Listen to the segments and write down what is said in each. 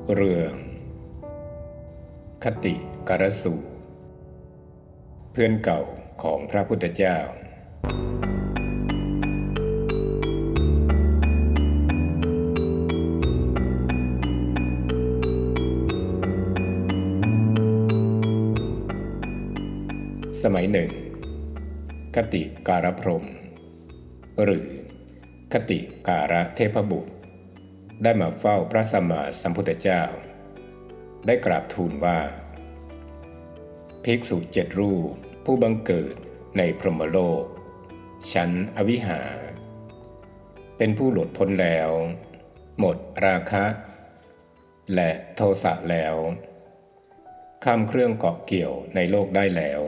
เรื่องคติกรสูตรเพื่อนเก่าของพระพุทธเจ้าสมัยหนึ่งคติการพรหมหรือคติการะเทพบุตรได้มาเฝ้าพระสัมมาสัมพุทธเจ้าได้กราบทูลว่าภิกษุ7 รูปผู้บังเกิดในพรหมโลกชั้นอวิหาเป็นผู้หลุดพ้นแล้วหมดราคะและโทสะแล้วข้ามเครื่องเกาะเกี่ยวในโลกได้แล้ว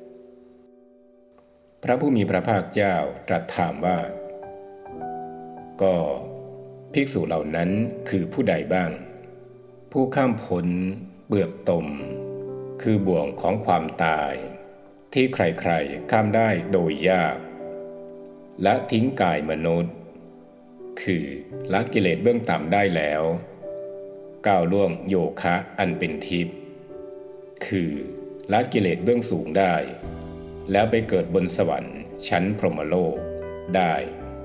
พระผู้มีพระภาคเจ้าตรัสถามว่าก็ภิกษุเหล่านั้นคือผู้ใดบ้างผู้ข้ามพ้นเปลือกตมคือบ่วงของความตายที่ใครๆข้ามได้โดยยากและทิ้งกายมนุษย์คือละกิเลสเบื้องต่ำได้แล้วก้าวล่วงโยคะอันเป็นทิพย์คือละกิเลสเบื้องสูงได้แล้วไปเกิดบนสวรรค์ชั้นพรหมโลกได้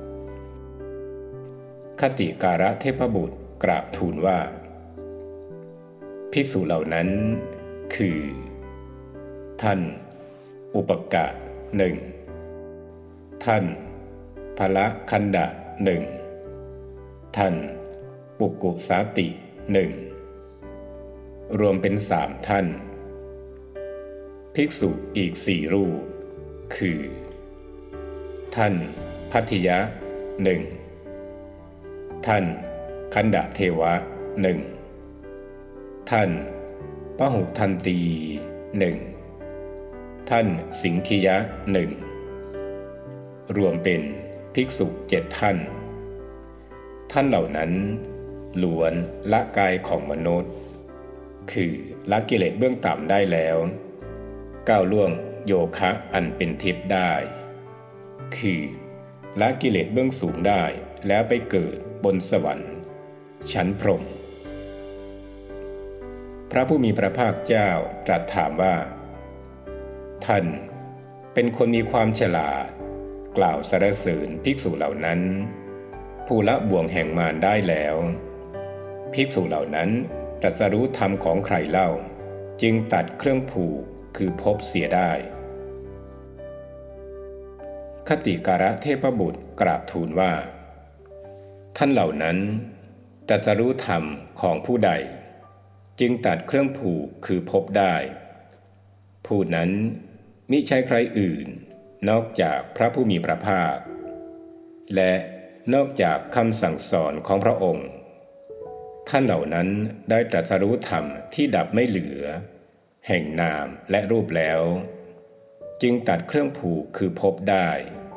คติการะเทพบุตรกราบทูลว่าภิกษุเหล่านั้นคือท่านอุปกะหนึ่งท่านพละคันดะหนึ่งท่านปุกุสาติหนึ่งรวมเป็น3 ท่านภิกษุอีก4 รูปคือท่านพัทธิยะหนึ่งท่านคันดะเทวะหนึ่งท่านพหุทันตีหนึ่งท่านสิงคิยะหนึ่งรวมเป็นภิกษุ7 ท่านท่านเหล่านั้นล้วนละกายของมนุษย์คือละกิเลสเบื้องต่ำได้แล้วก้าวล่วงโยคะอันเป็นทิพย์ได้คือละกิเลสเบื้องสูงได้แล้วไปเกิดบนสวรรค์ชั้นพรหมพระผู้มีพระภาคเจ้าตรัสถามว่าท่านเป็นคนมีความฉลาดกล่าวสรรเสริญภิกษุเหล่านั้นผู้ละบ่วงแห่งมารได้แล้วภิกษุเหล่านั้นตรัสรู้ธรรมของใครเล่าจึงตัดเครื่องผูกคือภพเสียได้คติการะเทพบุตรกราบทูลว่าท่านเหล่านั้นตรัสรู้ธรรมของผู้ใดจึงตัดเครื่องผูกคือภพได้ผู้นั้นมิใช่ใครอื่นนอกจากพระผู้มีพระภาคและนอกจากคำสั่งสอนของพระองค์ท่านเหล่านั้นได้ตรัสรู้ธรรมที่ดับไม่เหลือแห่งนามและรูปแล้วจึงตัดเครื่องผูกคือภพได้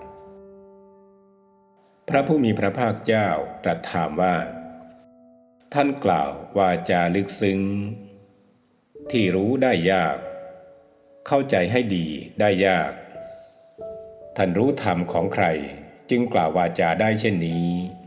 พระผู้มีพระภาคเจ้าตรัสถามว่าท่านกล่าววาจาลึกซึ้งที่รู้ได้ยากเข้าใจให้ดีได้ยากท่านรู้ธรรมของใครจึงกล่าววาจาได้เช่นนี้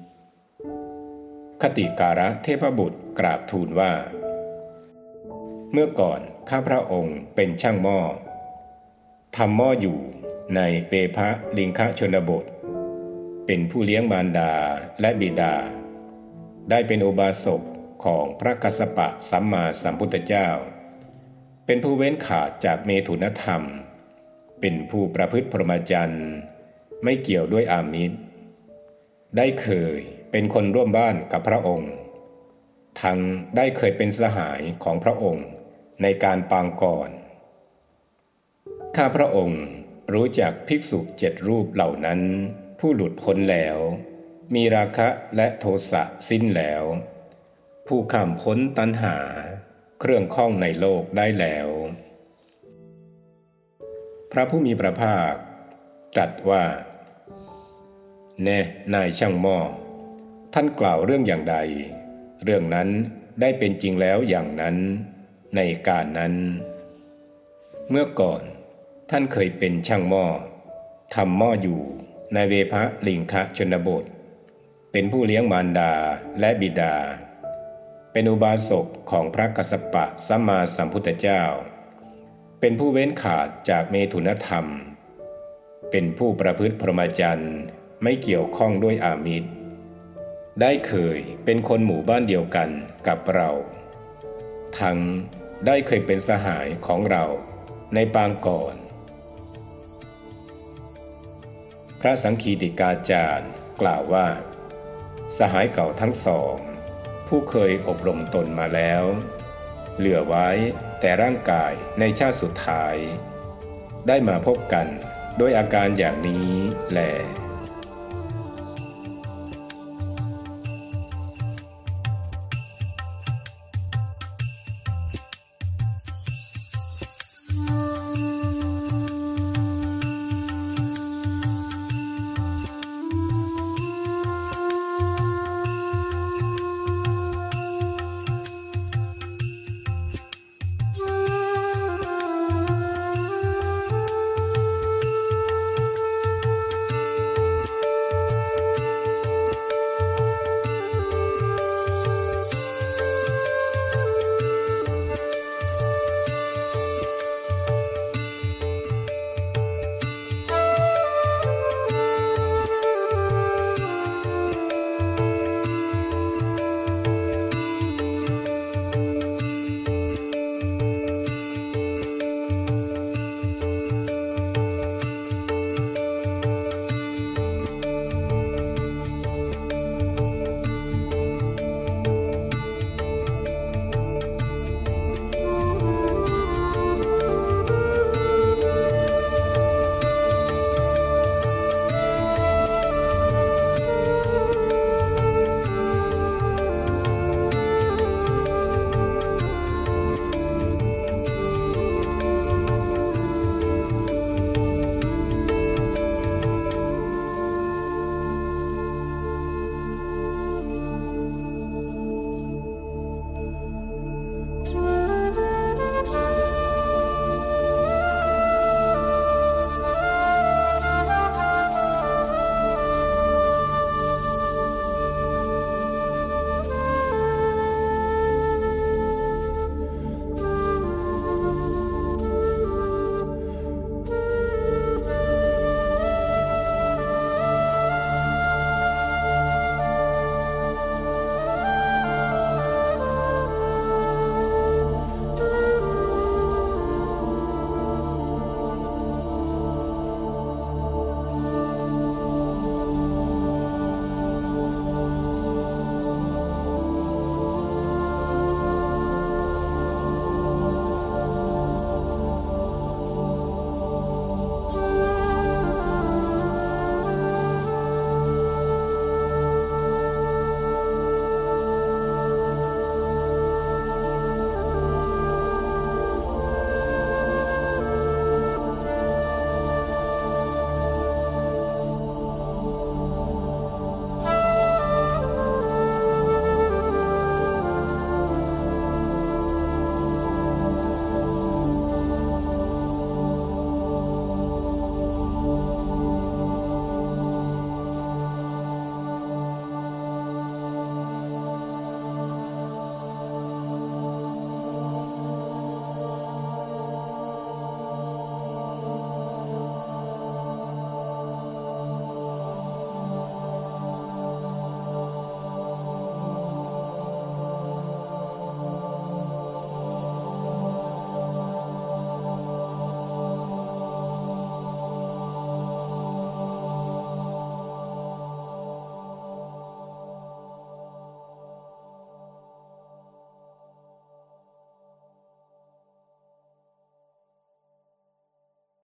คติการะเทพบุตรกราบทูลว่าเมื่อก่อนข้าพระองค์เป็นช่างหม้อทำหม้ออยู่ในเวภลิงคชนบทเป็นผู้เลี้ยงมารดาและบิดาได้เป็นอุบาสกของพระกัสสปะสัมมาสัมพุทธเจ้าเป็นผู้เว้นขาดจากเมถุนธรรมเป็นผู้ประพฤติพรหมจรรย์ไม่เกี่ยวด้วยอามิสได้เคยเป็นคนร่วมบ้านกับพระองค์ทั้งได้เคยเป็นสหายของพระองค์ในการปางก่อนข้าพระองค์รู้จักภิกษุ7 รูปเหล่านั้นผู้หลุดพ้นแล้วมีราคะและโทสะสิ้นแล้วผู้ข้ามพ้นตัณหาเครื่องข้องในโลกได้แล้วพระผู้มีพระภาคตรัสว่าแน่นายช่างหม้อท่านกล่าวเรื่องอย่างใดเรื่องนั้นได้เป็นจริงแล้วอย่างนั้นในการนั้นเมื่อก่อนท่านเคยเป็นช่างหม้อทำหม้ออยู่ในเวภลิงคชนบทเป็นผู้เลี้ยงมารดาและบิดาเป็นอุบาสกของพระกัสสปะสัมมาสัมพุทธเจ้าเป็นผู้เว้นขาดจากเมถุนธรรมเป็นผู้ประพฤติพรหมจรรย์ไม่เกี่ยวข้องด้วยอามิตรได้เคยเป็นคนหมู่บ้านเดียวกันกับเราทั้งได้เคยเป็นสหายของเราในปางก่อนพระสังคีติกาจารย์กล่าวว่าสหายเก่าทั้งสองผู้เคยอบรมตนมาแล้วเหลือไว้แต่ร่างกายในชาติสุดท้ายได้มาพบกันด้วยอาการอย่างนี้แล